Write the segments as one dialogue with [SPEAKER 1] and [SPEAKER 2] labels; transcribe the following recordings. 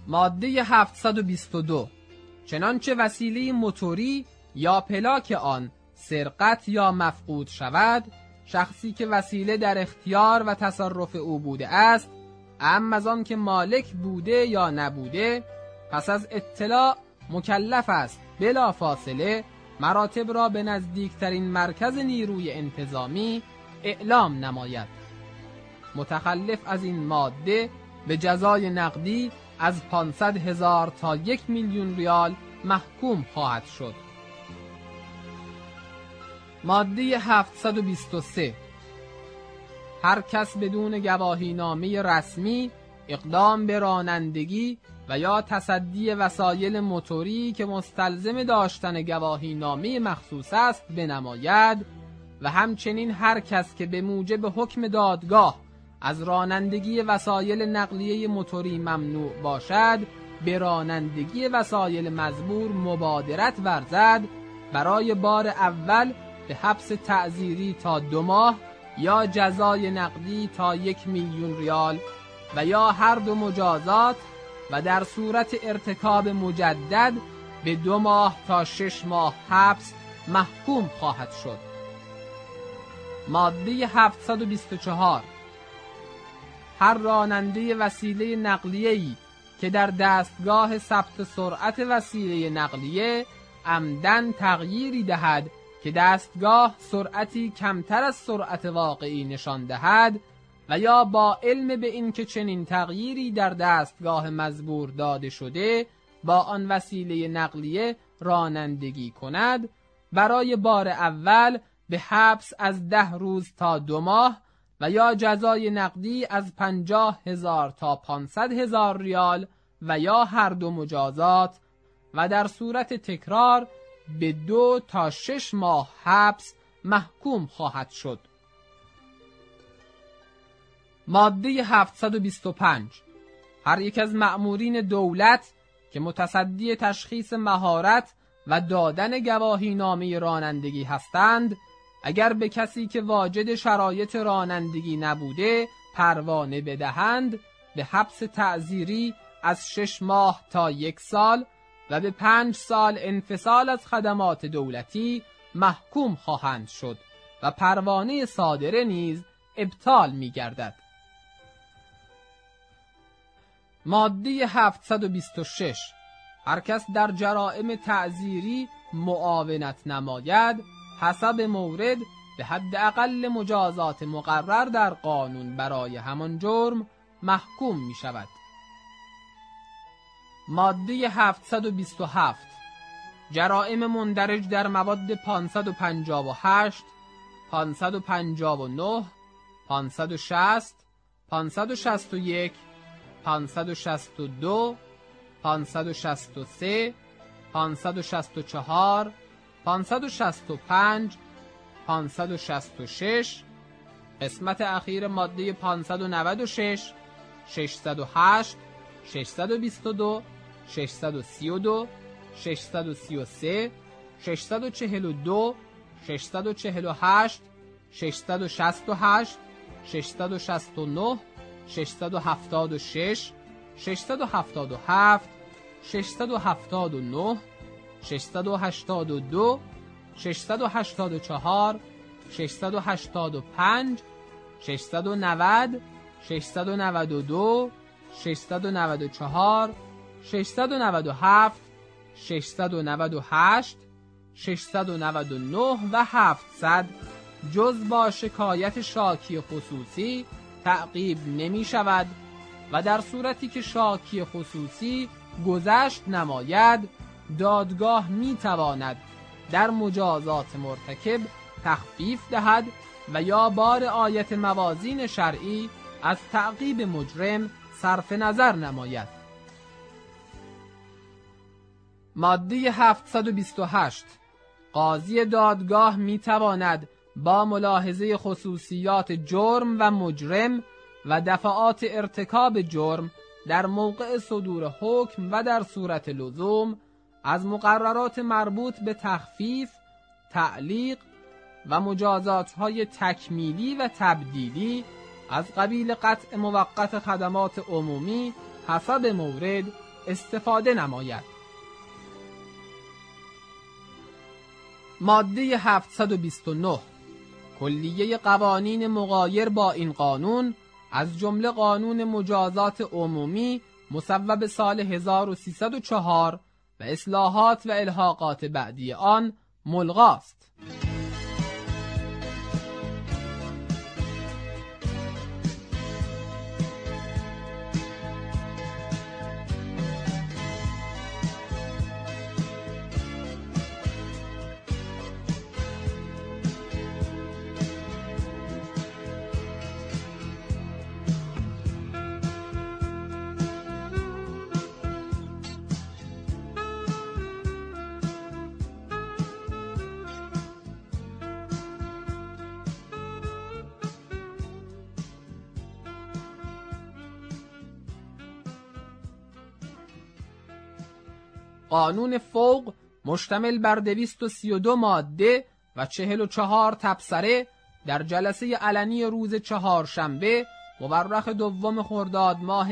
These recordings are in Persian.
[SPEAKER 1] ماده 722 چنانچه وسیله موتوری یا پلاک آن سرقت یا مفقود شود، شخصی که وسیله در اختیار و تصرف او بوده است، اما از آن که مالک بوده یا نبوده، پس از اطلاع مکلف است بلا فاصله مراتب را به نزدیکترین مرکز نیروی انتظامی اعلام نماید. متخلف از این ماده به جزای نقدی از 500,000 تا 1,000,000 ریال محکوم خواهد شد. ماده 723 هر کس بدون گواهینامه رسمی اقدام به رانندگی و یا تصدی وسایل موتوری که مستلزم داشتن گواهینامه مخصوص است بنماید و همچنین هر کس که به موجب حکم دادگاه از رانندگی وسایل نقلیه موتوری ممنوع باشد به رانندگی وسایل مزبور مبادرت ورزد، برای بار اول به حبس تعزیری تا 2 ماه یا جزای نقدی تا 1,000,000 ریال و یا هر دو مجازات و در صورت ارتکاب مجدد به 2 ماه تا 6 ماه حبس محکوم خواهد شد. ماده 724 هر راننده وسیله نقلیه‌ای که در دستگاه ثبت سرعت وسیله نقلیه عمدن تغییری دهد که دستگاه سرعتی کمتر از سرعت واقعی نشان دهد و یا با علم به این که چنین تغییری در دستگاه مزبور داده شده با آن وسیله نقلیه رانندگی کند، برای بار اول به حبس از 10 روز تا 2 ماه و یا جزای نقدی از 50,000 تا 500,000 ریال و یا هر دو مجازات و در صورت تکرار به 2 تا 6 ماه حبس محکوم خواهد شد. ماده 725 هر یک از مأمورین دولت که متصدی تشخیص مهارت و دادن گواهینامه رانندگی هستند، اگر به کسی که واجد شرایط رانندگی نبوده پروانه بدهند، به حبس تعزیری از 6 ماه تا 1 سال و به 5 سال انفصال از خدمات دولتی محکوم خواهند شد و پروانه صادره نیز ابطال می گردد. ماده 726 هر کس در جرائم تعزیری معاونت نماید، حسب مورد به حداقل مجازات مقرر در قانون برای همان جرم محکوم می شود. ماده 727 جرائم مندرج در مواد 558 559 560 561 562 563 564 565 566 قسمت اخیر ماده 596 608 622 632 633 642 648 668 669 676 677 679 682 684 685 690 692 694 697 698 699 و 700 جز با شکایت شاکی خصوصی تعقیب نمی شود و در صورتی که شاکی خصوصی گذشت نماید، دادگاه می تواند در مجازات مرتکب تخفیف دهد و یا با رعایت موازین شرعی از تعقیب مجرم صرف نظر نماید. ماده 728 قاضی دادگاه می تواند با ملاحظه خصوصیات جرم و مجرم و دفعات ارتکاب جرم در موقع صدور حکم و در صورت لزوم از مقررات مربوط به تخفیف، تعلیق و مجازات‌های تکمیلی و تبدیلی از قبیل قطع موقت خدمات عمومی حسب مورد استفاده نماید. ماده 729 کلیه قوانین مغایر با این قانون از جمله قانون مجازات عمومی مصوب سال 1304 و اصلاحات و الحاقات بعدی آن ملغاست. قانون فوق مشتمل بر 232 ماده و 44 تبصره در جلسه علنی روز چهارشنبه مورخ دوم خرداد ماه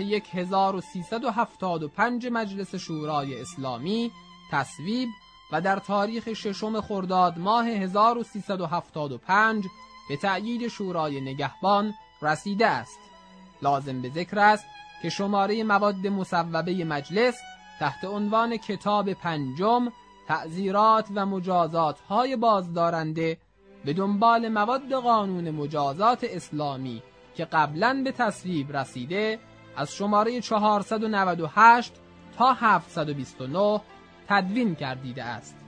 [SPEAKER 1] 1375 مجلس شورای اسلامی تصویب و در تاریخ 6 خرداد ماه 1375 به تأیید شورای نگهبان رسیده است. لازم به ذکر است که شماره مواد مصوبه مجلس تحت عنوان کتاب پنجم تعزیرات و مجازات های بازدارنده به دنبال مواد قانون مجازات اسلامی که قبلاً به تصویب رسیده از شماره 498 تا 729 تدوین گردیده است.